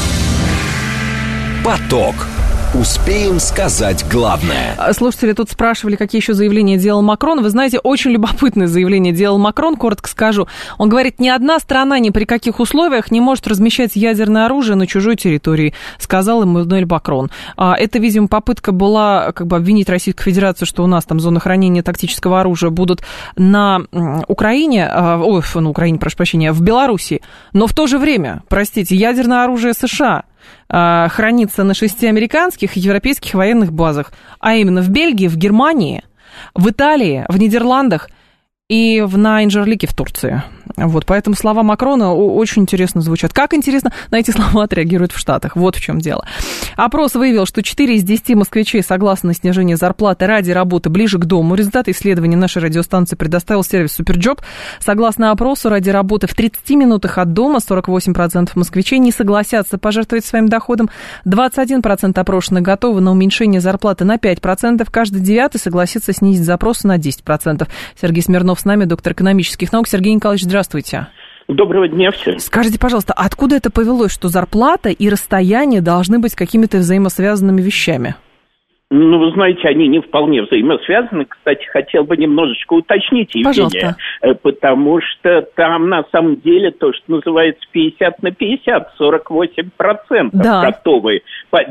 Поток. Успеем сказать главное. Слушатели тут спрашивали, какие еще заявления делал Макрон. Вы знаете, очень любопытное заявление делал Макрон, коротко скажу. Он говорит, ни одна страна ни при каких условиях не может размещать ядерное оружие на чужой территории, сказал Эммануэль Макрон. Это, видимо, попытка была как бы обвинить Российскую Федерацию, что у нас там зоны хранения тактического оружия будут на Украине, в Белоруссии. Но в то же время, простите, ядерное оружие США хранится на 6 американских и европейских военных базах, а именно в Бельгии, в Германии, в Италии, в Нидерландах и на Инжерлике в Турции. Вот, поэтому слова Макрона очень интересно звучат. Как интересно на эти слова отреагируют в Штатах. Вот в чем дело. Опрос выявил, что 4 из 10 москвичей согласны на снижение зарплаты ради работы ближе к дому. Результаты исследования нашей радиостанции предоставил сервис Суперджоп. Согласно опросу, ради работы в 30 минутах от дома 48% москвичей не согласятся пожертвовать своим доходом. 21% опрошенных готовы на уменьшение зарплаты на 5%. Каждый 9-й согласится снизить запросы на 10%. Сергей Смирнов с нами, доктор экономических наук. Сергей Николаевич, здравствуйте. Доброго дня всем. Скажите, пожалуйста, откуда это повелось, что зарплата и расстояние должны быть какими-то взаимосвязанными вещами? Ну, вы знаете, они не вполне взаимосвязаны. Кстати, хотел бы немножечко уточнить, Евгения, потому что там на самом деле то, что называется 50 на 50, 48% готовы.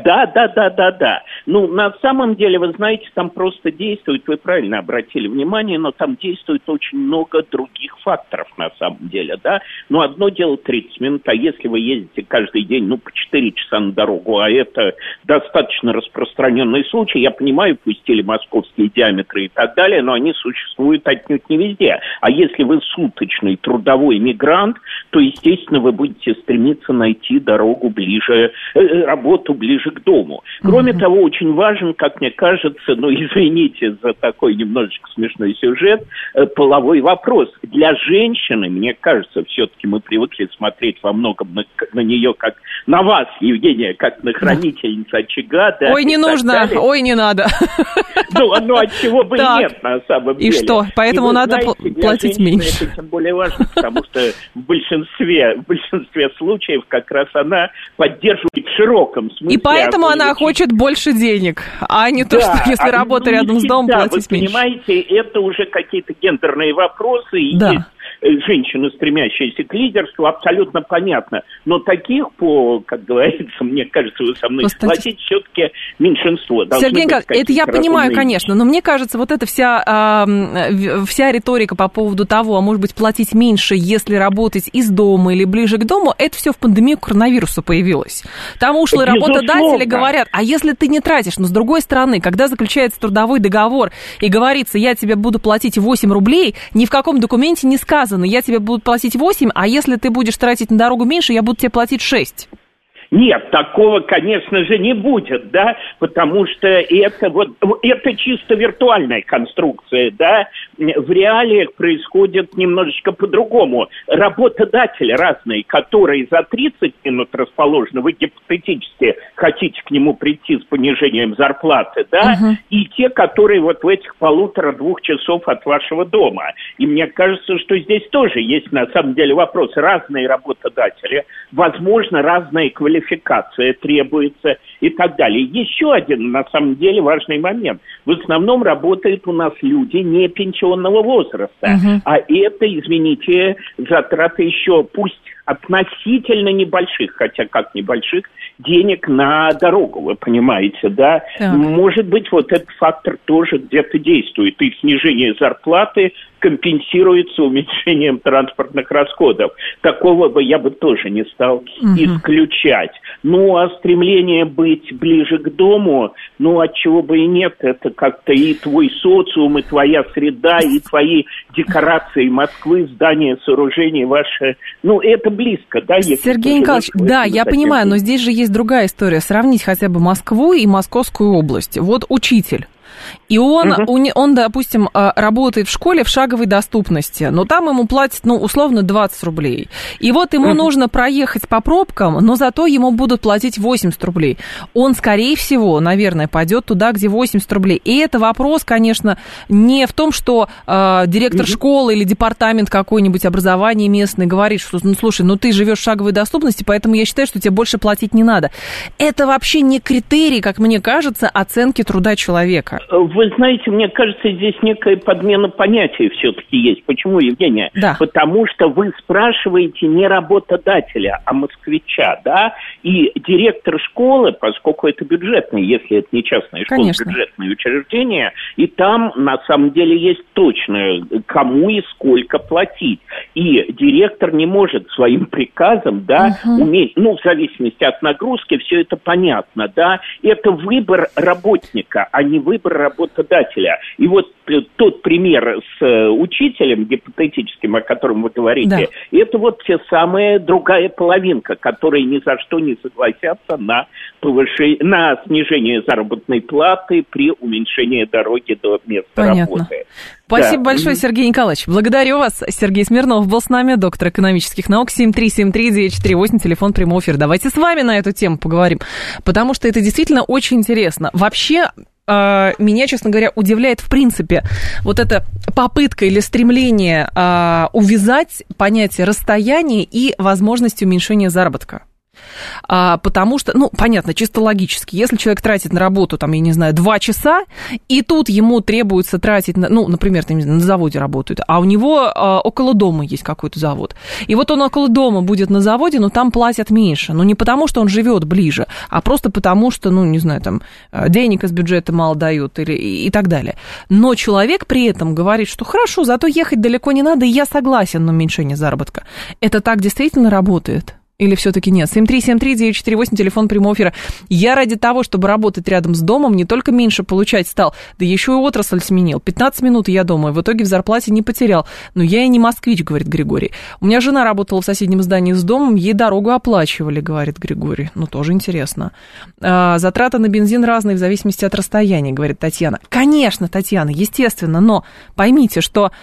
Да. Ну, на самом деле, вы знаете, там просто действует, вы правильно обратили внимание, но там действует очень много других факторов на самом деле, да. Ну, одно дело 30 минут, а если вы ездите каждый день, ну, по 4 часа на дорогу, а это достаточно распространенный случай, я понимаю, пустили московские диаметры и так далее, но они существуют отнюдь не везде. А если вы суточный трудовой мигрант, то, естественно, вы будете стремиться найти дорогу ближе, работу ближе к дому. Кроме того, очень важен, как мне кажется, ну, извините за такой немножечко смешной сюжет, половой вопрос. Для женщины, мне кажется, все-таки мы привыкли смотреть во многом на нее, как на вас, Евгения, как на хранительницу очага. Да, ой, не нужно, ой, не надо. Ну, от чего бы и нет, на самом деле. И что? Поэтому и надо платить меньше. Это тем более важно, потому что в большинстве случаев как раз она поддерживает в широком смысле. И поэтому она хочет больше денег, а не то, что если работа рядом с домом, платить меньше. Вы понимаете, это уже какие-то гендерные вопросы, и есть женщина, стремящаяся к лидерству, абсолютно понятно. Но таких, как говорится, мне кажется, вы со мной согласитесь, все-таки меньшинство. Сергей Николаевич, это я понимаю, конечно, но мне кажется, вот эта вся риторика по поводу того, а может быть, платить меньше, если работать из дома или ближе к дому, это все в пандемию коронавируса появилось. Там ушлые работодатели говорят, а если ты не тратишь, но с другой стороны, когда заключается трудовой договор и говорится, я тебе буду платить 8 рублей, ни в каком документе не сказано, я тебе буду платить 8, а если ты будешь тратить на дорогу меньше, я буду тебе платить 6. Нет, такого, конечно же, не будет, да, потому что это чисто виртуальная конструкция, да, в реалиях происходит немножечко по-другому. Работодатели разные, которые за 30 минут расположены, вы гипотетически хотите к нему прийти с понижением зарплаты, да, и те, которые вот в этих 1,5-2 часов от вашего дома. И мне кажется, что здесь тоже есть, на самом деле, вопрос. Разные работодатели, возможно, разные квалификации требуется и так далее. Еще один, на самом деле, важный момент. В основном работают у нас люди не пенсионного возраста. А это, извините, затраты еще пусть относительно небольших, хотя как небольших, денег на дорогу, вы понимаете, да? Так. Может быть, вот этот фактор тоже где-то действует. И снижение зарплаты компенсируется уменьшением транспортных расходов. Такого бы я бы тоже не стал исключать. Ну, а стремление быть ближе к дому, ну, отчего бы и нет, это как-то и твой социум, и твоя среда, и твои декорации Москвы, здания, сооружения ваши, ну, это близко, да? Сергей Николаевич, да, я понимаю, но здесь же есть другая история. Сравнить хотя бы Москву и Московскую область. Вот учитель. И он, допустим, работает в школе в шаговой доступности, но там ему платят, ну, условно, 20 рублей. И вот ему нужно проехать по пробкам, но зато ему будут платить 80 рублей. Он, скорее всего, наверное, пойдет туда, где 80 рублей. И это вопрос, конечно, не в том, что директор школы или департамент какой-нибудь образования местный говорит, что, ну, слушай, ну, ты живешь в шаговой доступности, поэтому я считаю, что тебе больше платить не надо. Это вообще не критерий, как мне кажется, оценки труда человека. Вы знаете, мне кажется, здесь некая подмена понятий все-таки есть. Почему, Евгения? Да. Потому что вы спрашиваете не работодателя, а москвича, да? И директор школы, поскольку это бюджетное, если это не частная школа, бюджетное учреждение, и там на самом деле есть точно, кому и сколько платить. И директор не может своим приказом, да, уметь, ну, в зависимости от нагрузки, все это понятно, да? Это выбор работника, а не выбор работодателя. И вот тот пример с учителем гипотетическим, о котором вы говорите, это вот те самые другая половинка, которые ни за что не согласятся на снижение заработной платы при уменьшении дороги до места работы. Спасибо большое, Сергей Николаевич. Благодарю вас. Сергей Смирнов был с нами, доктор экономических наук, 7373948, телефон прямого эфира. Давайте с вами на эту тему поговорим, потому что это действительно очень интересно. Вообще, меня, честно говоря, удивляет в принципе вот эта попытка или стремление увязать понятие расстояния и возможности уменьшения заработка. Потому что, ну, понятно, чисто логически, если человек тратит на работу, там, я не знаю, 2 часа, и тут ему требуется тратить, ну, например, там, на заводе работает, а у него около дома есть какой-то завод, и вот он около дома будет на заводе, но там платят меньше, но не потому, что он живет ближе, а просто потому, что, ну, не знаю, там, денег из бюджета мало дают и так далее. Но человек при этом говорит, что хорошо, зато ехать далеко не надо, и я согласен на уменьшение заработка. Это так действительно работает? Или все-таки нет? 7373948, телефон прямого эфира. Я ради того, чтобы работать рядом с домом, не только меньше получать стал, да еще и отрасль сменил. 15 минут я дома, и в итоге в зарплате не потерял. Но я и не москвич, говорит Григорий. У меня жена работала в соседнем здании с домом, ей дорогу оплачивали, говорит Григорий. Ну, тоже интересно. Затраты на бензин разные в зависимости от расстояния, говорит Татьяна. Конечно, Татьяна, естественно, но поймите, что...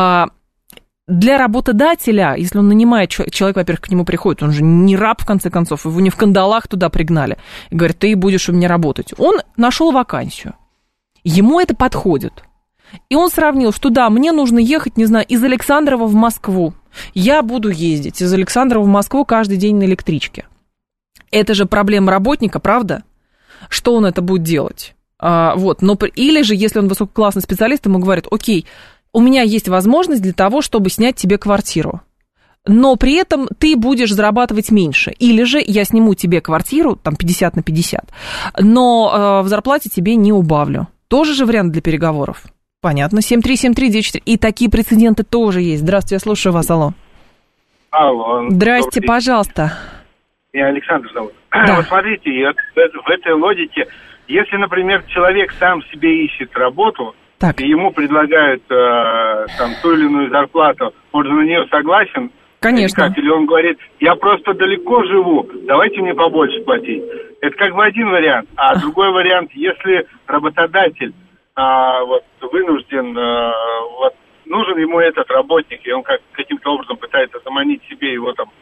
Для работодателя, если он нанимает человека, во-первых, к нему приходит, он же не раб, в конце концов, его не в кандалах туда пригнали, и говорит, ты будешь у меня работать. Он нашел вакансию, ему это подходит. И он сравнил, что да, мне нужно ехать, не знаю, из Александрова в Москву. Я буду ездить из Александрова в Москву каждый день на электричке. Это же проблема работника, правда? Что он это будет делать? Вот. Но, или же, если он высококлассный специалист, ему говорят, окей, у меня есть возможность для того, чтобы снять тебе квартиру. Но при этом ты будешь зарабатывать меньше. Или же я сниму тебе квартиру, там, 50 на 50, но в зарплате тебе не убавлю. Тоже же вариант для переговоров. Понятно. 7373948. И такие прецеденты тоже есть. Здравствуйте, я слушаю вас. Алло. Алло. Здрасте, пожалуйста. Меня Александр зовут. Да. Вот смотрите, в этой логике, если, например, человек сам себе ищет работу, так. И ему предлагают там ту или иную зарплату, он же на нее согласен? Конечно. Или он говорит, я просто далеко живу, давайте мне побольше платить. Это как бы один вариант. А другой вариант, если работодатель вынужден, нужен ему этот работник, и он каким-то образом пытается заманить себе его там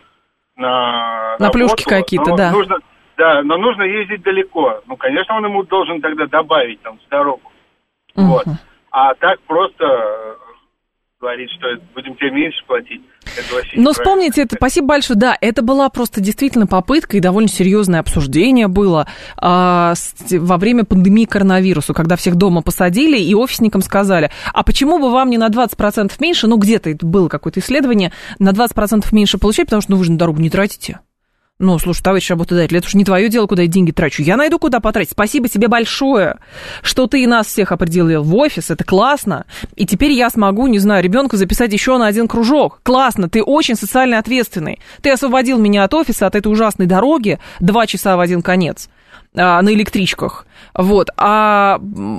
на плюшки какие-то, да. Но нужно ездить далеко. Ну, конечно, он ему должен тогда добавить там с дорогу. Угу. Вот. А так просто говорить, что будем тебе меньше платить. Но вспомните, это, спасибо большое, да, это была просто действительно попытка, и довольно серьезное обсуждение было во время пандемии коронавируса, когда всех дома посадили, и офисникам сказали, а почему бы вам не на 20% меньше, ну, где-то это было какое-то исследование, на 20% меньше получать, потому что вы же на дорогу не тратите. Ну, слушай, товарищ работодатель, это уж не твое дело, куда я деньги трачу. Я найду, куда потратить. Спасибо тебе большое, что ты и нас всех определил в офис. Это классно. И теперь я смогу, не знаю, ребенку записать еще на один кружок. Классно, ты очень социально ответственный. Ты освободил меня от офиса, от этой ужасной дороги 2 часа в один конец на электричках. Вот. А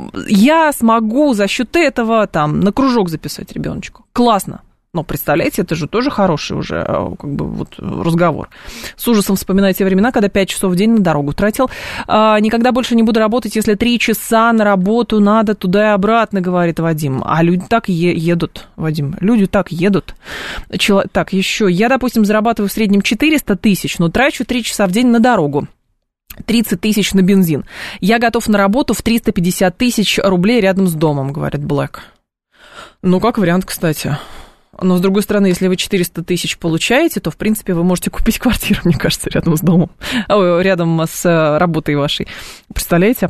я смогу за счет этого там на кружок записать ребеночку. Классно. Но, представляете, это же тоже хороший уже разговор. С ужасом вспоминаю те времена, когда 5 часов в день на дорогу тратил. Никогда больше не буду работать, если 3 часа на работу надо туда и обратно, говорит Вадим. А люди так едут, Вадим, люди так едут. Так, еще. Я, допустим, зарабатываю в среднем 400 тысяч, но трачу 3 часа в день на дорогу. 30 тысяч на бензин. Я готов на работу в 350 тысяч рублей рядом с домом, говорит Блэк. Ну, как вариант, кстати. Но, с другой стороны, если вы 400 тысяч получаете, то, в принципе, вы можете купить квартиру, мне кажется, рядом с домом, рядом с работой вашей. Представляете?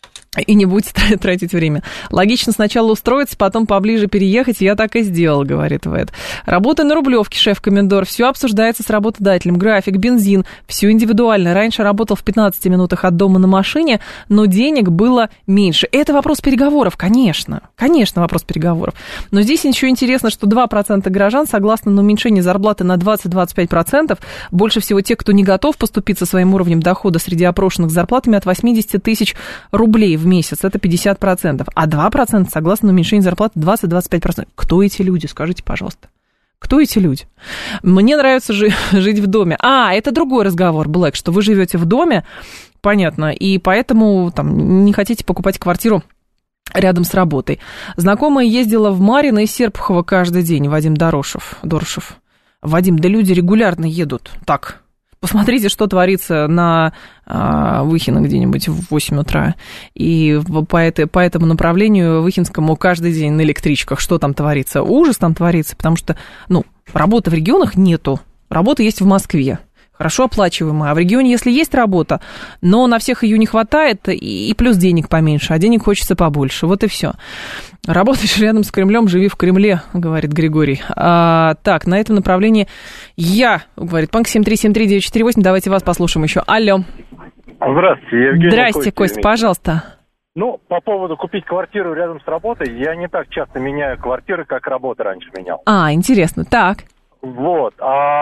И не будете тратить время. Логично сначала устроиться, потом поближе переехать. Я так и сделал, говорит Вэд. Работа на Рублевке, шеф-комендор. Все обсуждается с работодателем. График, бензин, все индивидуально. Раньше работал в 15 минутах от дома на машине, но денег было меньше. Это вопрос переговоров, конечно. Конечно, вопрос переговоров. Но здесь еще интересно, что 2% граждан согласны на уменьшение зарплаты на 20-25%. Больше всего те, кто не готов поступиться своим уровнем дохода среди опрошенных с зарплатами от 80 тысяч рублей в месяц, это 50%, а 2% согласно уменьшению зарплаты 20-25%. Кто эти люди, скажите, пожалуйста? Кто эти люди? Мне нравится жить в доме. Это другой разговор, Блэк, что вы живете в доме, понятно, и поэтому там не хотите покупать квартиру рядом с работой. Знакомая ездила в Марьино из Серпухова каждый день, Вадим Дорошев. Вадим, да люди регулярно едут. Так, посмотрите, что творится на Выхино где-нибудь в 8 утра. И по этому направлению Выхинскому каждый день на электричках. Что там творится? Ужас там творится, потому что, работы в регионах нету. Работа есть в Москве. Хорошо оплачиваемая. А в регионе, если есть работа, но на всех ее не хватает, и плюс денег поменьше, а денег хочется побольше. Вот и все. Работаешь рядом с Кремлем, живи в Кремле, говорит Григорий. Так, на этом направлении говорит, Панк 7373948, давайте вас послушаем еще. Алло. Здравствуйте, Евгений. Здрасте, Кость, пожалуйста. По поводу купить квартиру рядом с работой, я не так часто меняю квартиры, как работу раньше менял. Интересно, так. Вот,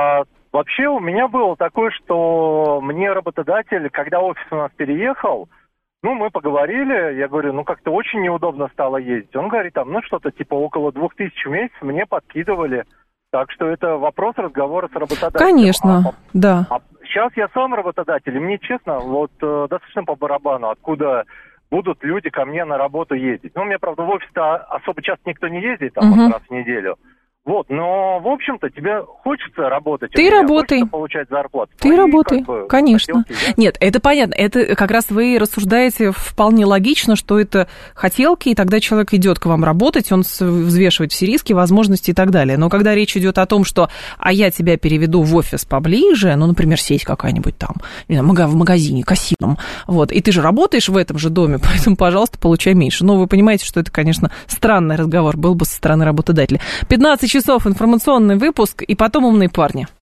вообще у меня было такое, что мне работодатель, когда офис у нас переехал, мы поговорили, я говорю, как-то очень неудобно стало ездить. Он говорит, что-то типа около 2000 в месяц мне подкидывали. Так что это вопрос разговора с работодателем. Конечно, да. Сейчас я сам работодатель, и мне, честно, достаточно по барабану, откуда будут люди ко мне на работу ездить. У меня, правда, в офис-то особо часто никто не ездит, раз в неделю. Вот, но, в общем-то, тебе хочется работать. Ты работай. Хочется получать зарплату. Ты работай, конечно. Нет, это понятно. Это как раз вы рассуждаете вполне логично, что это хотелки, и тогда человек идет к вам работать, он взвешивает все риски, возможности и так далее. Но когда речь идет о том, что а я тебя переведу в офис поближе, ну, например, сеть какая-нибудь там, в магазине, кассиром, вот, и ты же работаешь в этом же доме, поэтому, пожалуйста, получай меньше. Но вы понимаете, что это, конечно, странный разговор был бы со стороны работодателя. 15 часов, информационный выпуск, и потом «Умные парни».